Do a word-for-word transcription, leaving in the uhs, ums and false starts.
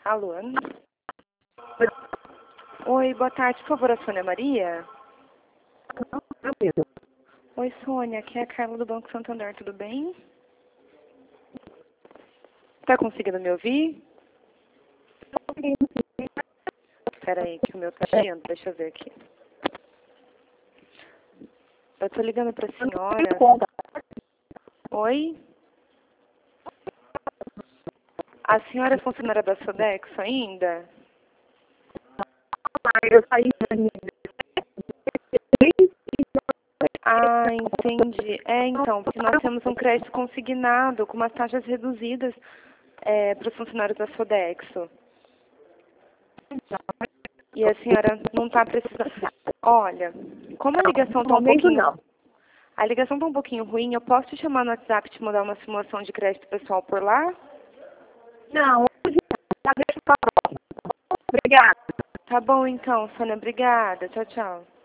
Alô? Oi, boa tarde. Por favor, a Sônia Maria? Oi, Sônia. Aqui é a Carla do Banco Santander. Tudo bem? Tá conseguindo me ouvir? Espera aí, que o meu tá chiando. Deixa eu ver aqui. Eu tô ligando pra senhora. Oi? A senhora é funcionária da Sodexo ainda? Eu saí Ah, entendi. É, então, porque nós temos um crédito consignado com umas taxas reduzidas é, para os funcionários da Sodexo. E a senhora não está precisando... Olha, como a ligação está um momento pouquinho... não. A ligação está um pouquinho ruim, eu posso te chamar no WhatsApp e te mandar uma simulação de crédito pessoal por lá? Não, hoje não. Deixa pra próxima. Obrigada. Tá bom, então, Sônia. Obrigada. Tchau, tchau.